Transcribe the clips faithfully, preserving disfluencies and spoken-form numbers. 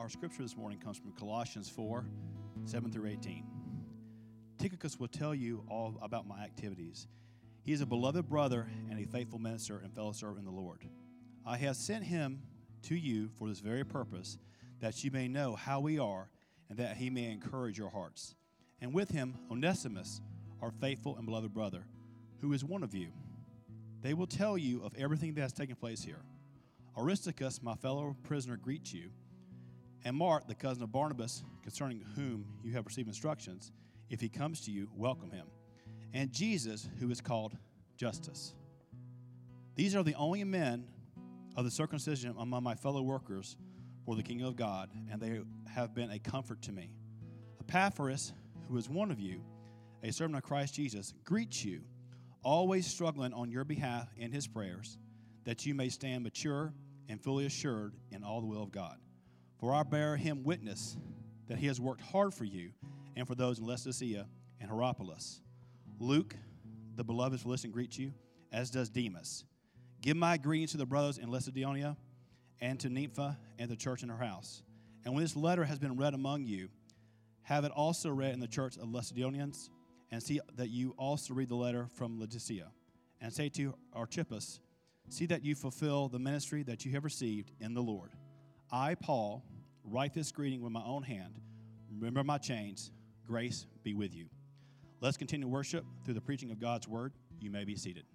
Our scripture this morning comes from Colossians four, seven through eighteen. Tychicus will tell you all about my activities. He is a beloved brother and a faithful minister and fellow servant in the Lord. I have sent him to you for this very purpose, that you may know how we are, and that he may encourage your hearts. And with him, Onesimus, our faithful and beloved brother, who is one of you. They will tell you of everything that has taken place here. Aristarchus, my fellow prisoner, greets you, and Mark, the cousin of Barnabas, concerning whom you have received instructions. If he comes to you, welcome him. And Jesus, who is called Justus. These are the only men of the circumcision among my fellow workers for the kingdom of God, and they have been a comfort to me. Epaphras, who is one of you, a servant of Christ Jesus, greets you, always struggling on your behalf in his prayers, that you may stand mature and fully assured in all the will of God. For I bear him witness that he has worked hard for you and for those in Laodicea and Hierapolis. Luke, the beloved Philistine, greets you, as does Demas. Give my greetings to the brothers in Laodicea and to Nympha and the church in her house. And when this letter has been read among you, have it also read in the church of Laodiceans, and see that you also read the letter from Laodicea. And say to Archippus, see that you fulfill the ministry that you have received in the Lord. I, Paul, write this greeting with my own hand. Remember my chains. Grace be with you. Let's continue worship through the preaching of God's word. You may be seated.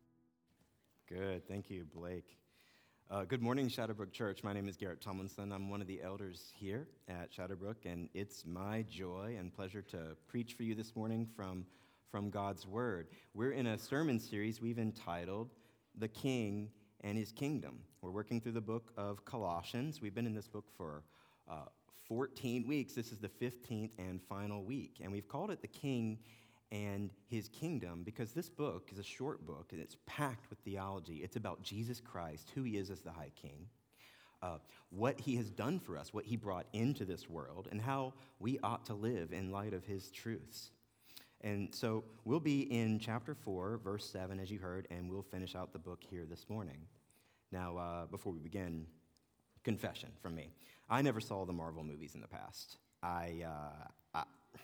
Good. Thank you, Blake. Uh, good morning, Shadowbrook Church. My name is Garrett Tomlinson. I'm one of the elders here at Shadowbrook, and it's my joy and pleasure to preach for you this morning from, from God's Word. We're in a sermon series we've entitled The King and His Kingdom. We're working through the book of Colossians. We've been in this book for uh, fourteen weeks. This is the fifteenth and final week, and we've called it The King and His Kingdom because this book is a short book and it's packed with theology. It's about Jesus Christ, who he is as the High King, uh, what he has done for us, what he brought into this world, and how we ought to live in light of his truths. And so we'll be in chapter four, verse seven, as you heard, and we'll finish out the book here this morning. Now, uh, before we begin, confession from me. I never saw the Marvel movies in the past. I, uh, I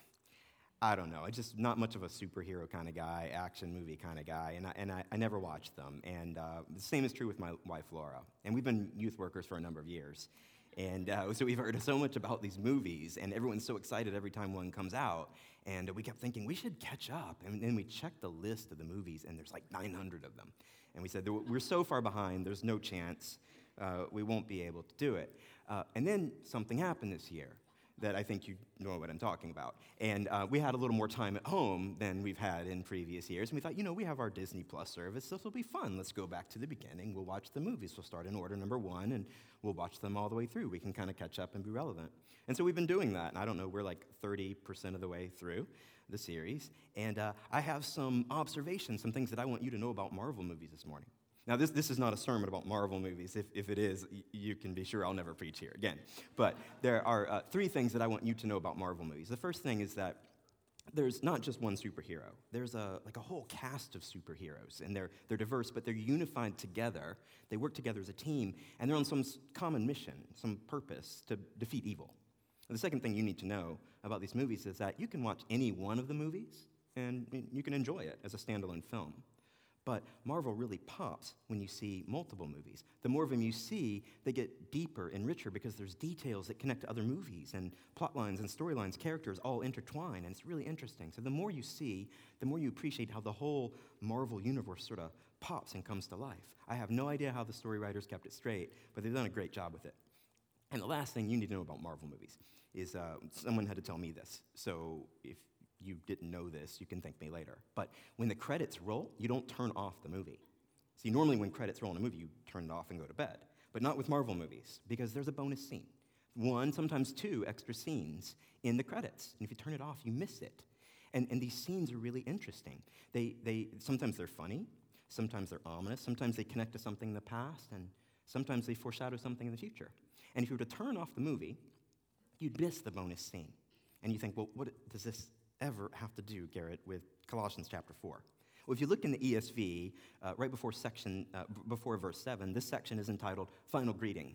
I don't know. I'm just not much of a superhero kind of guy, action movie kind of guy, and I, and I, I never watched them. And uh, the same is true with my wife, Laura. And we've been youth workers for a number of years. And uh, so we've heard so much about these movies, and everyone's so excited every time one comes out. And we kept thinking, we should catch up. And then we checked the list of the movies, and there's like nine hundred of them. And we said, we're so far behind, there's no chance uh, we won't be able to do it. Uh, and then something happened this year that I think you know what I'm talking about. And uh, we had a little more time at home than we've had in previous years. And we thought, you know, we have our Disney Plus service. This will be fun. Let's go back to the beginning. We'll watch the movies. We'll start in order number one, and we'll watch them all the way through. We can kind of catch up and be relevant. And so we've been doing that. And I don't know, we're like thirty percent of the way through the series. And uh, I have some observations, some things that I want you to know about Marvel movies this morning. Now, this, this is not a sermon about Marvel movies. If, if it is, y- you can be sure I'll never preach here again. But there are uh, three things that I want you to know about Marvel movies. The first thing is that there's not just one superhero. There's a like a whole cast of superheroes, and they're they're diverse, but they're unified together. They work together as a team, and they're on some common mission, some purpose to defeat evil. And the second thing you need to know about these movies is that you can watch any one of the movies, and you can enjoy it as a standalone film. But Marvel really pops when you see multiple movies. The more of them you see, they get deeper and richer because there's details that connect to other movies and plot lines and storylines, characters all intertwine, and it's really interesting. So the more you see, the more you appreciate how the whole Marvel universe sort of pops and comes to life. I have no idea how the story writers kept it straight, but they've done a great job with it. And the last thing you need to know about Marvel movies is uh, someone had to tell me this. So if you didn't know this, you can thank me later. But when the credits roll, you don't turn off the movie. See, normally when credits roll in a movie, you turn it off and go to bed. But not with Marvel movies, because there's a bonus scene. One, sometimes two extra scenes in the credits. And if you turn it off, you miss it. And, and these scenes are really interesting. They, they, sometimes they're funny, sometimes they're ominous, sometimes they connect to something in the past, and sometimes they foreshadow something in the future. And if you were to turn off the movie, you'd miss the bonus scene. And you think, well, what does this ever have to do, Garrett, with Colossians chapter four? Well, if you look in the E S V, uh, right before section, uh, b- before verse seven, this section is entitled Final Greetings.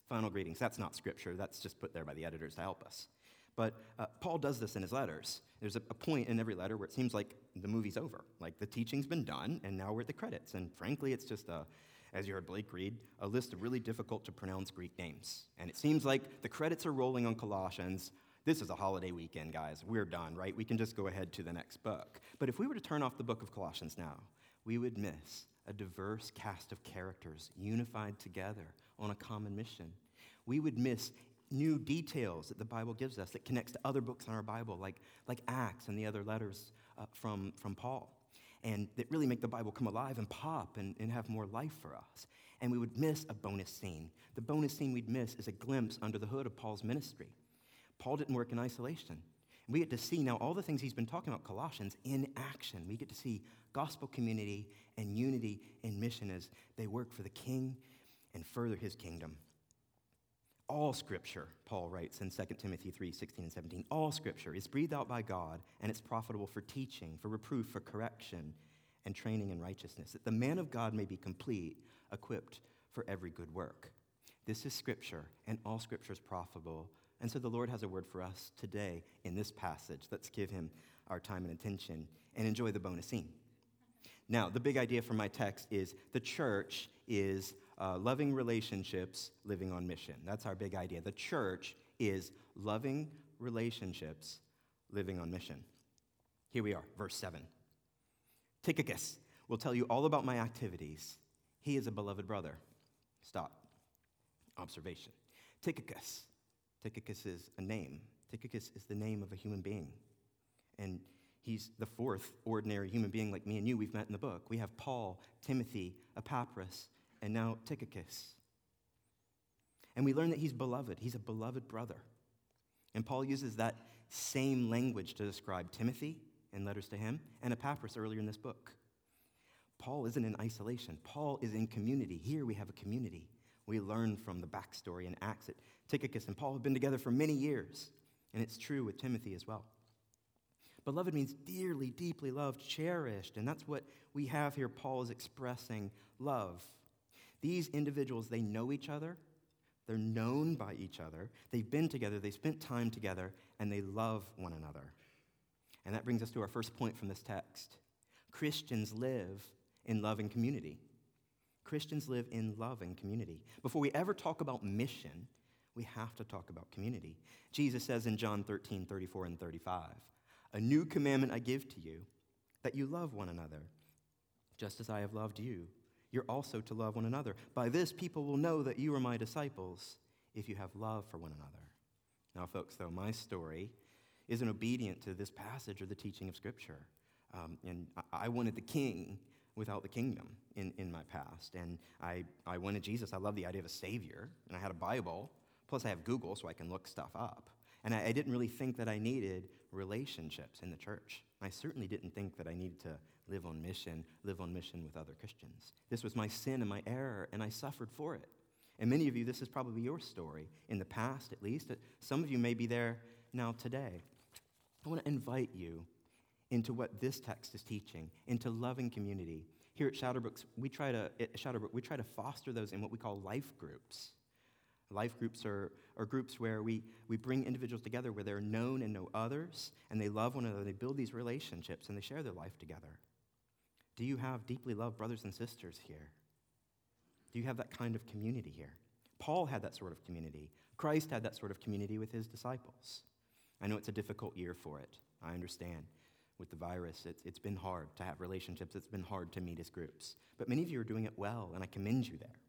Final greetings. That's not scripture. That's just put there by the editors to help us. But uh, Paul does this in his letters. There's a, a point in every letter where it seems like the movie's over. Like the teaching's been done, and now we're at the credits. And frankly, it's just, a, as you heard Blake read, a list of really difficult to pronounce Greek names. And it seems like the credits are rolling on Colossians. This is a holiday weekend, guys. We're done, right? We can just go ahead to the next book. But if we were to turn off the book of Colossians now, we would miss a diverse cast of characters unified together on a common mission. We would miss new details that the Bible gives us that connects to other books in our Bible, like, like Acts and the other letters uh, from, from Paul, and that really make the Bible come alive and pop and, and have more life for us. And we would miss a bonus scene. The bonus scene we'd miss is a glimpse under the hood of Paul's ministry. Paul didn't work in isolation. We get to see now all the things he's been talking about, Colossians, in action. We get to see gospel community and unity in mission as they work for the King and further his kingdom. All Scripture, Paul writes in Second Timothy three, sixteen and seventeen, all Scripture is breathed out by God, and it's profitable for teaching, for reproof, for correction, and training in righteousness, that the man of God may be complete, equipped for every good work. This is Scripture, and all Scripture is profitable. And so the Lord has a word for us today in this passage. Let's give him our time and attention and enjoy the bonus scene. Now, the big idea from my text is the church is uh, loving relationships, living on mission. That's our big idea. The church is loving relationships, living on mission. Here we are, verse seven. Tychicus will tell you all about my activities. He is a beloved brother. Stop. Observation. Tychicus. Tychicus is a name. Tychicus is the name of a human being. And he's the fourth ordinary human being like me and you we've met in the book. We have Paul, Timothy, Epaphras, and now Tychicus. And we learn that he's beloved. He's a beloved brother. And Paul uses that same language to describe Timothy in letters to him and Epaphras earlier in this book. Paul isn't in isolation. Paul is in community. Here we have a community. We learn from the backstory in Acts that Tychicus and Paul have been together for many years, and it's true with Timothy as well. Beloved means dearly, deeply loved, cherished, and that's what we have here. Paul is expressing love. These individuals, they know each other, they're known by each other, they've been together, they spent time together, and they love one another. And that brings us to our first point from this text. Christians live in love and community. Christians live in love and community. Before we ever talk about mission, we have to talk about community. Jesus says in John thirteen, thirty-four and thirty-five, a new commandment I give to you, that you love one another. Just as I have loved you, you're also to love one another. By this, people will know that you are my disciples, if you have love for one another. Now, folks, though, my story isn't obedient to this passage or the teaching of Scripture. Um, and I wanted the king without the kingdom in, in my past. And I, I wanted Jesus. I love the idea of a savior. And I had a Bible. Plus, I have Google, so I can look stuff up. And I, I didn't really think that I needed relationships in the church. I certainly didn't think that I needed to live on mission, live on mission with other Christians. This was my sin and my error, and I suffered for it. And many of you, this is probably your story, in the past at least. Some of you may be there now today. I want to invite you into what this text is teaching, into loving community. Here at Shadowbrook, we try to at Shadowbrook, we try to foster those in what we call life groups. Life groups are, are groups where we, we bring individuals together where they're known and know others, and they love one another, they build these relationships, and they share their life together. Do you have deeply loved brothers and sisters here? Do you have that kind of community here? Paul had that sort of community. Christ had that sort of community with his disciples. I know it's a difficult year for it. I understand. With the virus, it's, it's been hard to have relationships. It's been hard to meet as groups. But many of you are doing it well, and I commend you there.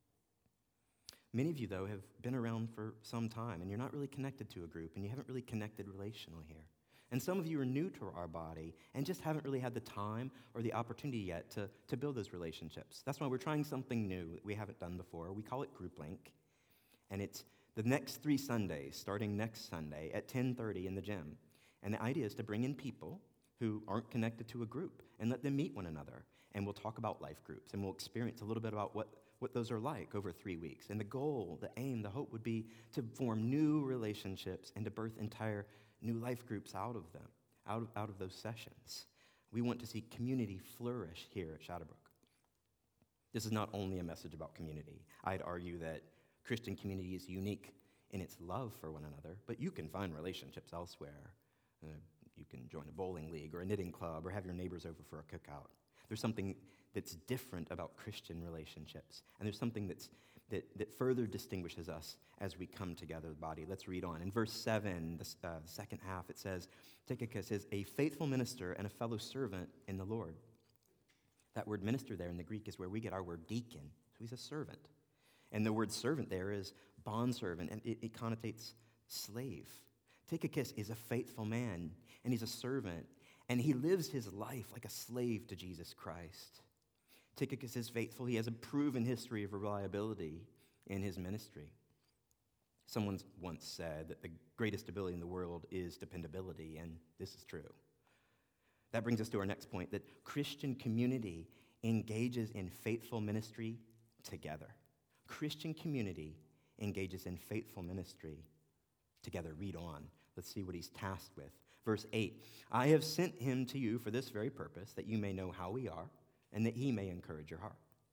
Many of you, though, have been around for some time, and you're not really connected to a group, and you haven't really connected relationally here. And some of you are new to our body and just haven't really had the time or the opportunity yet to, to build those relationships. That's why we're trying something new that we haven't done before. We call it Group Link, and it's the next three Sundays, starting next Sunday at ten thirty in the gym. And the idea is to bring in people who aren't connected to a group and let them meet one another. And we'll talk about life groups, and we'll experience a little bit about what, what those are like over three weeks. And the goal, the aim, the hope would be to form new relationships and to birth entire new life groups out of them, out of, out of those sessions. We want to see community flourish here at Shadowbrook. This is not only a message about community. I'd argue that Christian community is unique in its love for one another, but you can find relationships elsewhere. Uh, you can join a bowling league or a knitting club or have your neighbors over for a cookout. There's something that's different about Christian relationships, and there's something that's that, that further distinguishes us as we come together, the body. Let's read on. In verse seven, the uh, second half, it says, Tychicus is a faithful minister and a fellow servant in the Lord. That word minister there in the Greek is where we get our word deacon, so he's a servant. And the word servant there is bondservant, and it, it connotates slave. Tychicus is a faithful man, and he's a servant, and he lives his life like a slave to Jesus Christ. Tychicus is faithful. He has a proven history of reliability in his ministry. Someone once said that the greatest ability in the world is dependability, and this is true. That brings us to our next point, that Christian community engages in faithful ministry together. Christian community engages in faithful ministry together. Read on. Let's see what he's tasked with. Verse eight, I have sent him to you for this very purpose, that you may know how we are, and that he may encourage your heart.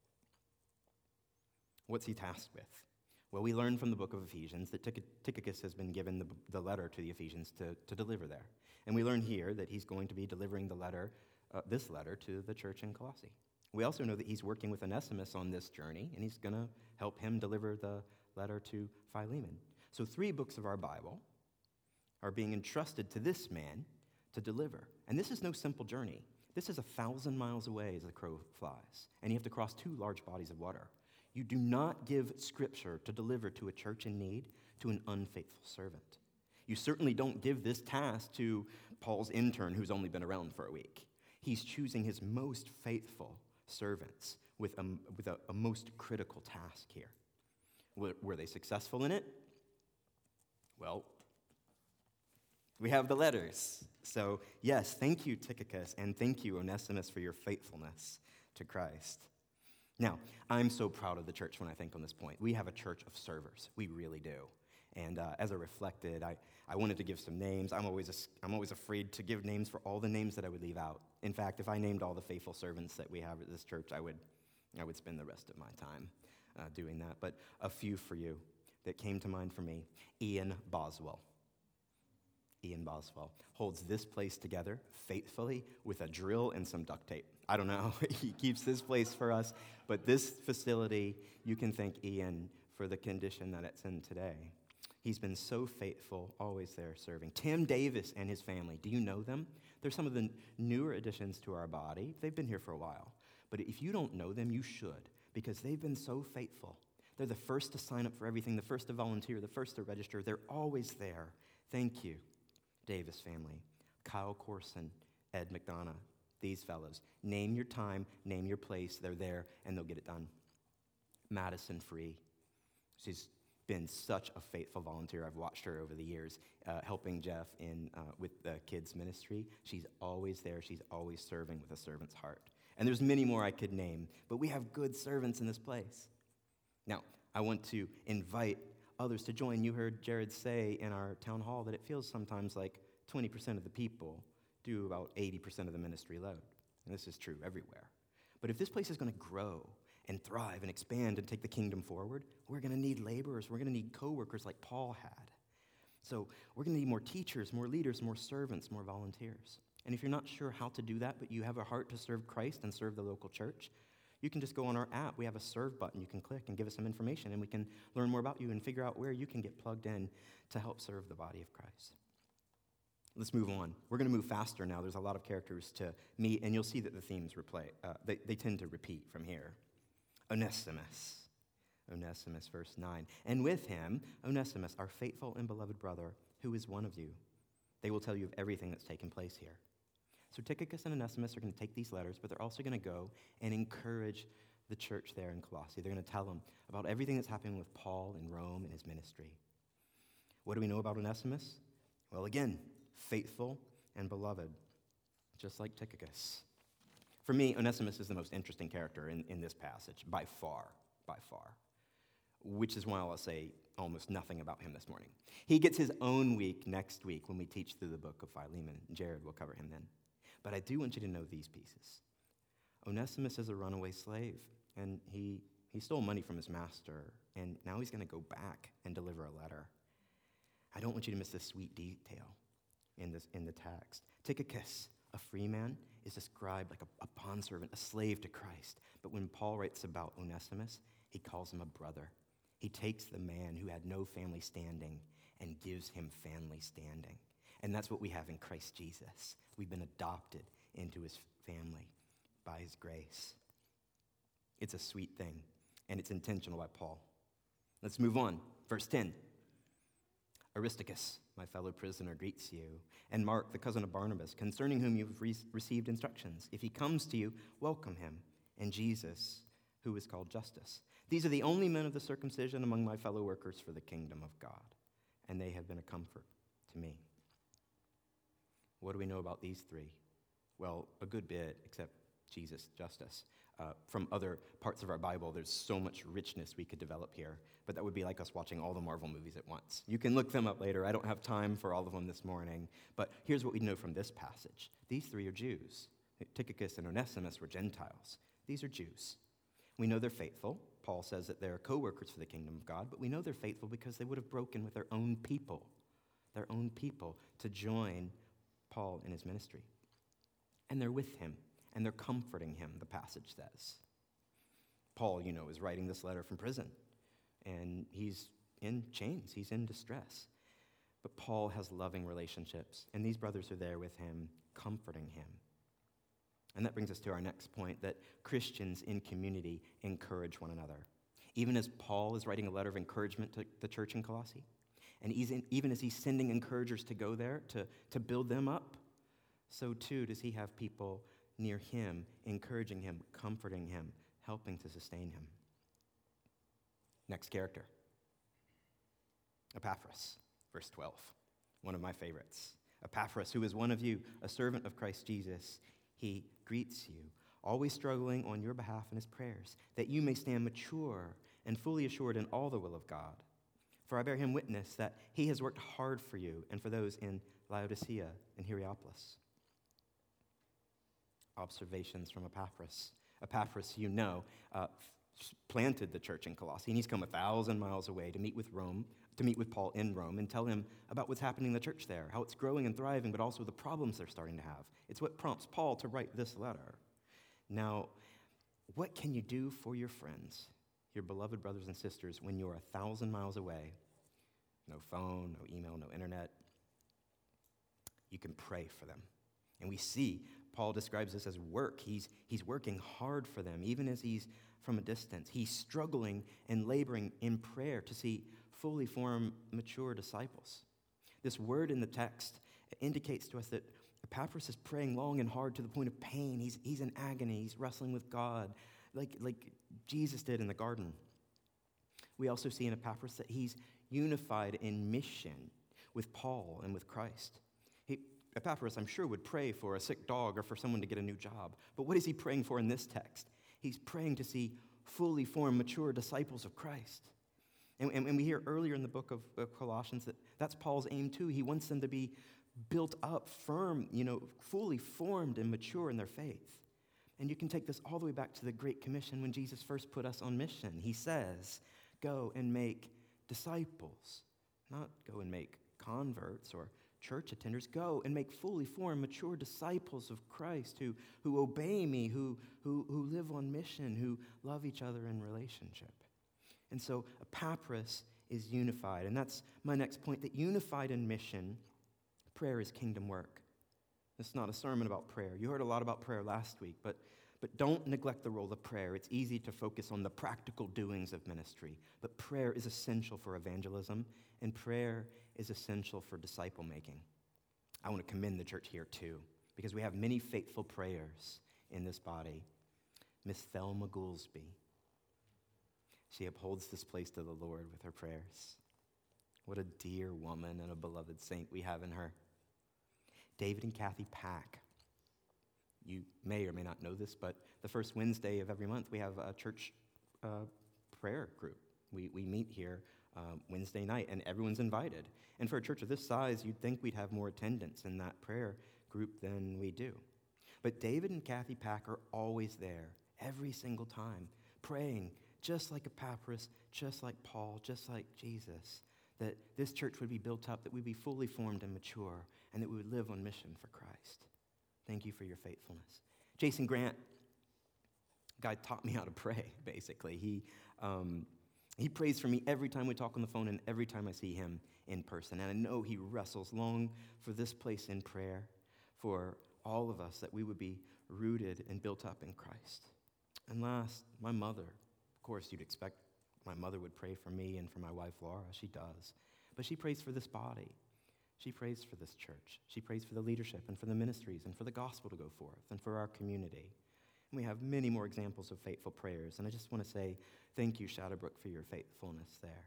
What's he tasked with? Well, we learn from the book of Ephesians that Tychicus has been given the, the letter to the Ephesians to, to deliver there. And we learn here that he's going to be delivering the letter, uh, this letter to the church in Colossae. We also know that he's working with Onesimus on this journey, and he's going to help him deliver the letter to Philemon. So three books of our Bible are being entrusted to this man to deliver. And this is no simple journey. This is a thousand miles away as the crow flies, and you have to cross two large bodies of water. You do not give Scripture to deliver to a church in need to an unfaithful servant. You certainly don't give this task to Paul's intern who's only been around for a week. He's choosing his most faithful servants with a, with a, a most critical task here. Were, were they successful in it? Well, we have the letters. So, yes, thank you, Tychicus, and thank you, Onesimus, for your faithfulness to Christ. Now, I'm so proud of the church when I think on this point. We have a church of servers. We really do. And uh, as I reflected, I, I wanted to give some names. I'm always a, I'm always afraid to give names for all the names that I would leave out. In fact, if I named all the faithful servants that we have at this church, I would, I would spend the rest of my time uh, doing that. But a few for you that came to mind for me. Ian Boswell. Ian Boswell holds this place together faithfully with a drill and some duct tape. I don't know. He keeps this place for us. But this facility, you can thank Ian for the condition that it's in today. He's been so faithful, always there serving. Tim Davis and his family, do you know them? They're some of the newer additions to our body. They've been here for a while. But if you don't know them, you should, because they've been so faithful. They're the first to sign up for everything, the first to volunteer, the first to register. They're always there. Thank you, Davis family. Kyle Corson, Ed McDonough, these fellows. Name your time, name your place. They're there, and they'll get it done. Madison Free. She's been such a faithful volunteer. I've watched her over the years, uh, helping Jeff in uh, with the kids' ministry. She's always there. She's always serving with a servant's heart. And there's many more I could name, but we have good servants in this place. Now, I want to invite others to join. You heard Jared say in our town hall that it feels sometimes like twenty percent of the people do about eighty percent of the ministry load. And this is true everywhere. But if this place is going to grow and thrive and expand and take the kingdom forward, we're going to need laborers. We're going to need co-workers like Paul had. So we're going to need more teachers, more leaders, more servants, more volunteers. And if you're not sure how to do that, but you have a heart to serve Christ and serve the local church, you can just go on our app. We have a serve button you can click and give us some information, and we can learn more about you and figure out where you can get plugged in to help serve the body of Christ. Let's move on. We're going to move faster now. There's a lot of characters to meet, and you'll see that the themes replay. Uh, they, they tend to repeat from here. Onesimus. Onesimus, verse nine. And with him, Onesimus, our faithful and beloved brother, who is one of you. They will tell you of everything that's taken place here. So Tychicus and Onesimus are going to take these letters, but they're also going to go and encourage the church there in Colossae. They're going to tell them about everything that's happening with Paul in Rome and his ministry. What do we know about Onesimus? Well, again, faithful and beloved, just like Tychicus. For me, Onesimus is the most interesting character in, in this passage, by far, by far, which is why I'll say almost nothing about him this morning. He gets his own week next week when we teach through the book of Philemon. Jared will cover him then. But I do want you to know these pieces. Onesimus is a runaway slave, and he, He stole money from his master, and now he's going to go back and deliver a letter. I don't want you to miss this sweet detail in, this, in the text. Tychicus, a free man, is described like a, a bondservant, a slave to Christ. But when Paul writes about Onesimus, he calls him a brother. He takes the man who had no family standing and gives him family standing. And that's what we have in Christ Jesus. We've been adopted into his family by his grace. It's a sweet thing, and it's intentional by Paul. Let's move on. Verse ten. Aristarchus, my fellow prisoner, greets you, and Mark, the cousin of Barnabas, concerning whom you've re- received instructions. If he comes to you, welcome him, and Jesus, who is called Justus. These are the only men of the circumcision among my fellow workers for the kingdom of God, and they have been a comfort to me. What do we know about these three? Well, a good bit, except Jesus, Justus. Uh, from other parts of our Bible, there's so much richness we could develop here, but that would be like us watching all the Marvel movies at once. You can look them up later. I don't have time for all of them this morning, but here's what we know from this passage. These three are Jews. Tychicus and Onesimus were Gentiles. These are Jews. We know they're faithful. Paul says that they're co-workers for the kingdom of God, but we know they're faithful because they would have broken with their own people, their own people, to join Paul in his ministry. And they're with him. And they're comforting him, the passage says. Paul, you know, is writing this letter from prison, and he's in chains. He's in distress. But Paul has loving relationships, and these brothers are there with him, comforting him. And that brings us to our next point, that Christians in community encourage one another. Even as Paul is writing a letter of encouragement to the church in Colossae, and even as he's sending encouragers to go there to, to build them up, so too does he have people near him, encouraging him, comforting him, helping to sustain him. Next character, Epaphras, verse twelve, one of my favorites. Epaphras, who is one of you, a servant of Christ Jesus, he greets you, always struggling on your behalf in his prayers, that you may stand mature and fully assured in all the will of God. For I bear him witness that he has worked hard for you and for those in Laodicea and Hierapolis. Observations from Epaphras. Epaphras, you know, uh, planted the church in Colossae, and he's come a thousand miles away to meet with Rome, to meet with Paul in Rome, and tell him about what's happening in the church there, how it's growing and thriving, but also the problems they're starting to have. It's what prompts Paul to write this letter. Now, what can you do for your friends, your beloved brothers and sisters, when you're a thousand miles away? No phone, no email, no internet. You can pray for them. And we see Paul describes this as work. He's, he's working hard for them, even as he's from a distance. He's struggling and laboring in prayer to see fully formed, mature disciples. This word in the text indicates to us that Epaphras is praying long and hard to the point of pain. He's, he's in agony. He's wrestling with God, like, like Jesus did in the garden. We also see in Epaphras that he's unified in mission with Paul and with Christ. He, Epaphras, I'm sure, would pray for a sick dog or for someone to get a new job. But what is he praying for in this text? He's praying to see fully formed, mature disciples of Christ. And, and, and we hear earlier in the book of, of Colossians that that's Paul's aim too. He wants them to be built up, firm, you know, fully formed and mature in their faith. And you can take this all the way back to the Great Commission when Jesus first put us on mission. He says, go and make disciples, not go and make converts or church attenders. Go and make fully formed, mature disciples of Christ who, who obey me, who, who, who live on mission, who love each other in relationship. And so Epaphras is unified. And that's my next point, that unified in mission, prayer is kingdom work. It's not a sermon about prayer. You heard a lot about prayer last week, but, but don't neglect the role of prayer. It's easy to focus on the practical doings of ministry, but prayer is essential for evangelism, and prayer is essential for disciple making. I want to commend the church here too, because we have many faithful prayers in this body. Miss Thelma Goolsby, she upholds this place to the Lord with her prayers. What a dear woman and a beloved saint we have in her. David and Kathy Pack. You may or may not know this, but the first Wednesday of every month we have a church uh, prayer group. We, we meet here um, Wednesday night, and everyone's invited. And for a church of this size, you'd think we'd have more attendance in that prayer group than we do. But David and Kathy Pack are always there, every single time, praying just like Epaphras, just like Paul, just like Jesus, that this church would be built up, that we'd be fully formed and mature, and that we would live on mission for Christ. Thank you for your faithfulness. Jason Grant, guy taught me how to pray, basically. He um, he prays for me every time we talk on the phone and every time I see him in person. And I know he wrestles long for this place in prayer, for all of us, that we would be rooted and built up in Christ. And last, my mother. Of course, you'd expect my mother would pray for me and for my wife, Laura. She does. But she prays for this body. She prays for this church. She prays for the leadership and for the ministries and for the gospel to go forth and for our community. And we have many more examples of faithful prayers. And I just want to say thank you, Shadowbrook, for your faithfulness there.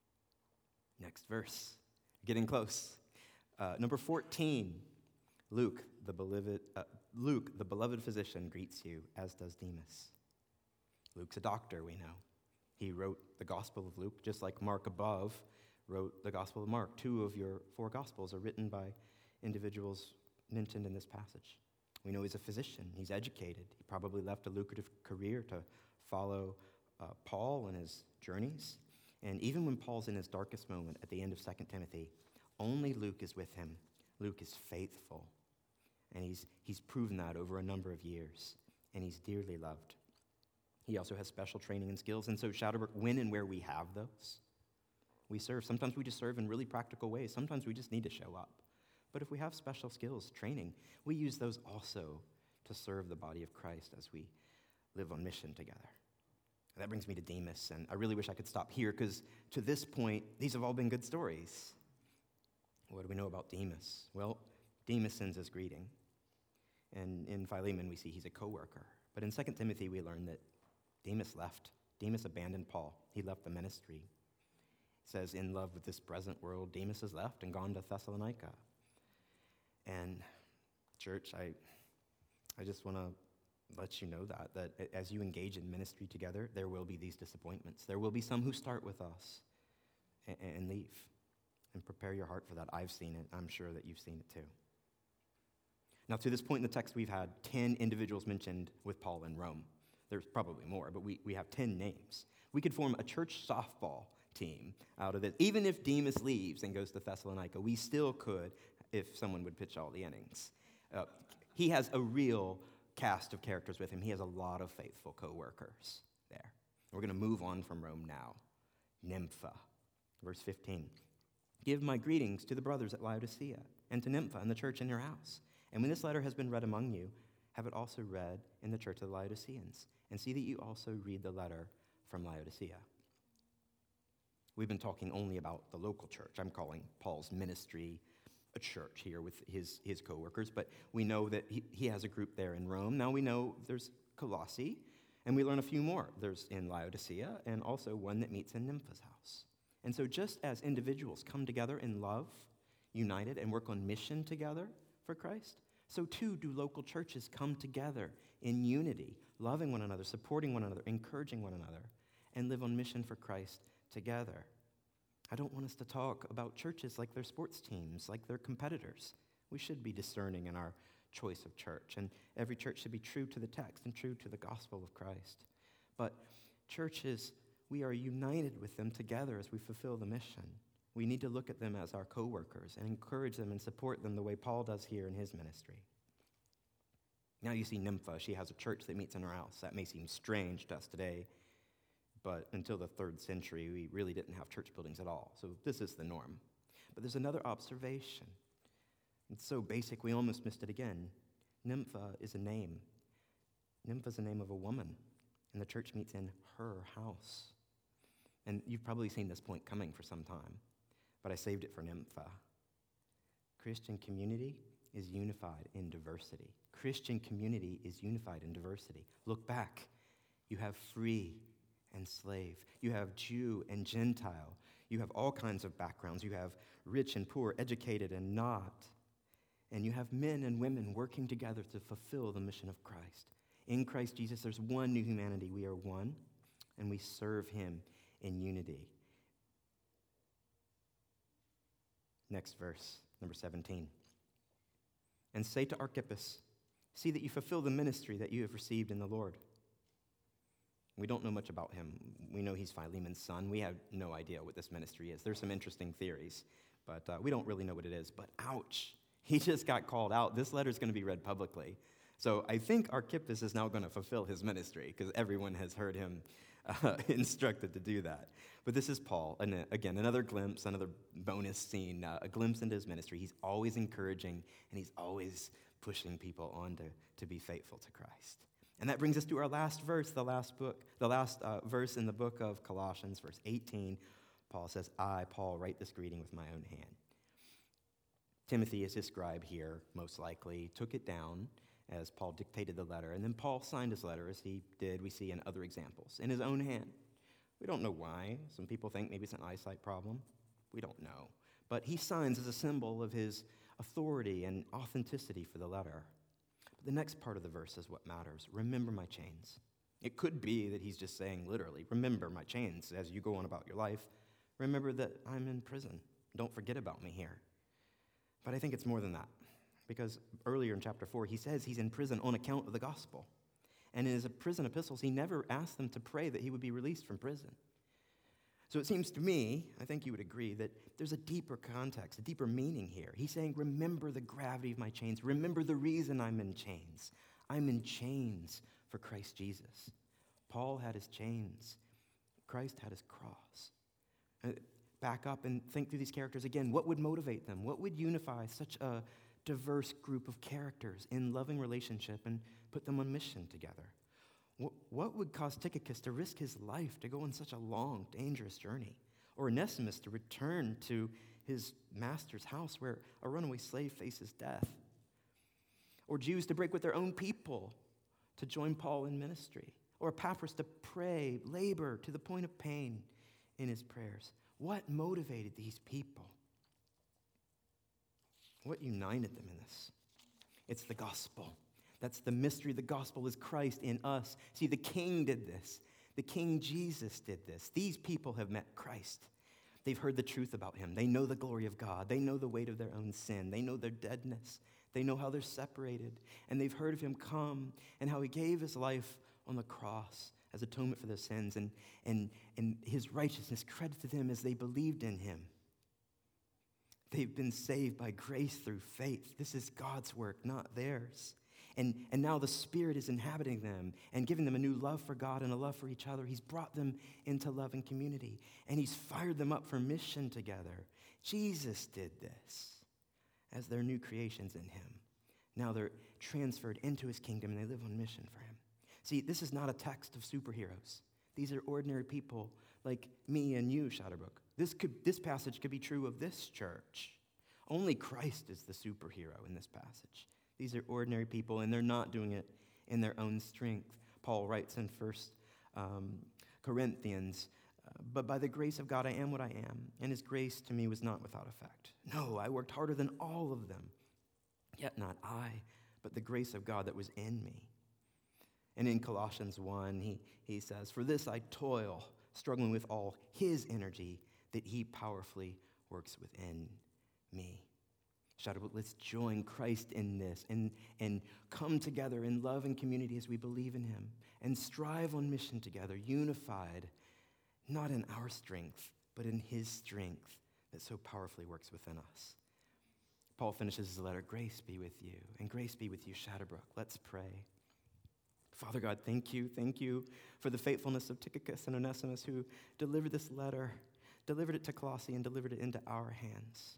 Next verse. Getting close. Uh, number fourteen. Luke, the beloved, uh, Luke, the beloved physician, greets you, as does Demas. Luke's a doctor, we know. He wrote the Gospel of Luke, just like Mark above wrote the Gospel of Mark. Two of your four Gospels are written by individuals mentioned in this passage. We know he's a physician. He's educated. He probably left a lucrative career to follow uh, Paul in his journeys. And even when Paul's in his darkest moment at the end of Second Timothy, only Luke is with him. Luke is faithful. And he's, he's proven that over a number of years. And he's dearly loved. He also has special training and skills. And so Shadowbrook, when and where we have those, we serve. Sometimes we just serve in really practical ways. Sometimes we just need to show up. But if we have special skills, training, we use those also to serve the body of Christ as we live on mission together. And that brings me to Demas. And I really wish I could stop here, because to this point, these have all been good stories. What do we know about Demas? Well, Demas sends his greeting. And in Philemon, we see he's a co-worker. But in Second Timothy, we learn that Demas left. Demas abandoned Paul. He left the ministry. It says, in love with this present world, Demas has left and gone to Thessalonica. And church, I, I just want to let you know that, that as you engage in ministry together, there will be these disappointments. There will be some who start with us and, and leave. And prepare your heart for that. I've seen it. I'm sure that you've seen it too. Now, to this point in the text, we've had ten individuals mentioned with Paul in Rome. There's probably more, but we, we have ten names. We could form a church softball team out of this. Even if Demas leaves and goes to Thessalonica, we still could if someone would pitch all the innings. Uh, he has a real cast of characters with him. He has a lot of faithful co-workers there. We're going to move on from Rome now. Nympha, verse fifteen. Give my greetings to the brothers at Laodicea and to Nympha and the church in your house. And when this letter has been read among you, have it also read in the church of the Laodiceans. And see that you also read the letter from Laodicea. We've been talking only about the local church. I'm calling Paul's ministry a church here with his, his co-workers, but we know that he, he has a group there in Rome. Now we know there's Colossae, and we learn a few more. There's in Laodicea, and also one that meets in Nympha's house. And so just as individuals come together in love, united, and work on mission together for Christ, so too do local churches come together in unity, loving one another, supporting one another, encouraging one another, and live on mission for Christ together. I don't want us to talk about churches like they're sports teams, like they're competitors. We should be discerning in our choice of church, and every church should be true to the text and true to the gospel of Christ. But churches, we are united with them together as we fulfill the mission. We need to look at them as our co-workers and encourage them and support them the way Paul does here in his ministry. Now you see Nympha. She has a church that meets in her house. That may seem strange to us today, but until the third century, we really didn't have church buildings at all. So this is the norm. But there's another observation. It's so basic, we almost missed it again. Nympha is a name. Nympha is the name of a woman, and the church meets in her house. And you've probably seen this point coming for some time, but I saved it for Nympha. Christian community is unified in diversity. Christian community is unified in diversity. Look back. You have free and slave. You have Jew and Gentile. You have all kinds of backgrounds. You have rich and poor, educated and not. And you have men and women working together to fulfill the mission of Christ. In Christ Jesus, there's one new humanity. We are one, and we serve him in unity. Next verse, number seventeen. And say to Archippus, see that you fulfill the ministry that you have received in the Lord. We don't know much about him. We know he's Philemon's son. We have no idea what this ministry is. There's some interesting theories, but uh, we don't really know what it is. But ouch, he just got called out. This letter is going to be read publicly. So I think Archippus is now going to fulfill his ministry because everyone has heard him uh, instructed to do that. But this is Paul, and uh, again, another glimpse, another bonus scene, uh, a glimpse into his ministry. He's always encouraging, and he's always pushing people on to, to be faithful to Christ. And that brings us to our last verse, the last book, the last uh, verse in the book of Colossians, verse eighteen. Paul says, I, Paul, write this greeting with my own hand. Timothy, as his scribe here, most likely, took it down as Paul dictated the letter. And then Paul signed his letter, as he did, we see in other examples, in his own hand. We don't know why. Some people think maybe it's an eyesight problem. We don't know. But he signs as a symbol of his authority and authenticity for the letter. The next part of the verse is what matters. Remember my chains. It could be that he's just saying literally, remember my chains as you go on about your life. Remember that I'm in prison. Don't forget about me here. But I think it's more than that, because earlier in chapter four, he says he's in prison on account of the gospel. And in his prison epistles, he never asked them to pray that he would be released from prison. So it seems to me, I think you would agree, that there's a deeper context, a deeper meaning here. He's saying, remember the gravity of my chains. Remember the reason I'm in chains. I'm in chains for Christ Jesus. Paul had his chains. Christ had his cross. Uh, back up and think through these characters again. What would motivate them? What would unify such a diverse group of characters in loving relationship and put them on mission together? What would cause Tychicus to risk his life to go on such a long, dangerous journey? Or Onesimus to return to his master's house where a runaway slave faces death? Or Jews to break with their own people to join Paul in ministry? Or Epaphras to pray, labor to the point of pain in his prayers? What motivated these people? What united them in this? It's the gospel. That's the mystery. The gospel is Christ in us. See, the King did this. The King Jesus did this. These people have met Christ. They've heard the truth about him. They know the glory of God. They know the weight of their own sin. They know their deadness. They know how they're separated. And they've heard of him come and how he gave his life on the cross as atonement for their sins, and, and, and his righteousness credited them as they believed in him. They've been saved by grace through faith. This is God's work, not theirs. And, and now the Spirit is inhabiting them and giving them a new love for God and a love for each other. He's brought them into love and community, and he's fired them up for mission together. Jesus did this as their new creations in him. Now they're transferred into his kingdom, and they live on mission for him. See, this is not a text of superheroes. These are ordinary people like me and you, Shadowbrook. This could, this passage could be true of this church. Only Christ is the superhero in this passage. These are ordinary people, and they're not doing it in their own strength. Paul writes in First um, Corinthians, uh, but by the grace of God I am what I am, and his grace to me was not without effect. No, I worked harder than all of them, yet not I, but the grace of God that was in me. And in Colossians one, he, he says, for this I toil, struggling with all his energy that he powerfully works within me. Shadowbrook, let's join Christ in this and, and come together in love and community as we believe in him and strive on mission together, unified, not in our strength, but in his strength that so powerfully works within us. Paul finishes his letter, grace be with you, and grace be with you, Shadowbrook. Let's pray. Father God, thank you, thank you for the faithfulness of Tychicus and Onesimus who delivered this letter, delivered it to Colossae, and delivered it into our hands.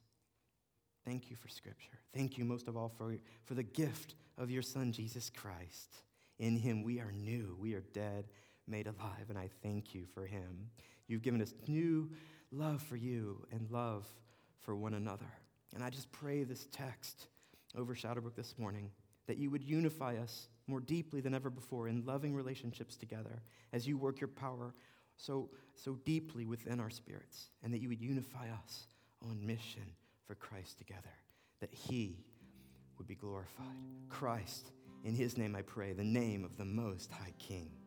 Thank you for Scripture. Thank you most of all for, for the gift of your Son, Jesus Christ. In him we are new. We are dead, made alive, and I thank you for him. You've given us new love for you and love for one another. And I just pray this text over Shadowbrook this morning, that you would unify us more deeply than ever before in loving relationships together as you work your power so, so deeply within our spirits, and that you would unify us on mission for Christ together, that he would be glorified. Christ, in his name I pray, the name of the Most High King.